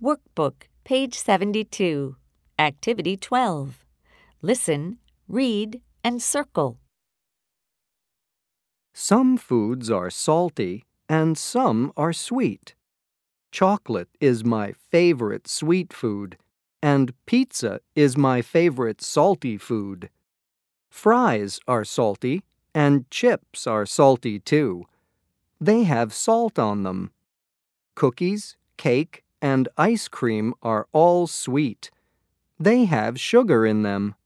Workbook, page 72. Activity 12. Listen, read, and circle. Some foods are salty and some are sweet. Chocolate is my favorite sweet food, and pizza is my favorite salty food. Fries are salty, and chips are salty too. They have salt on them. Cookies, cake, and ice cream are all sweet. They have sugar in them.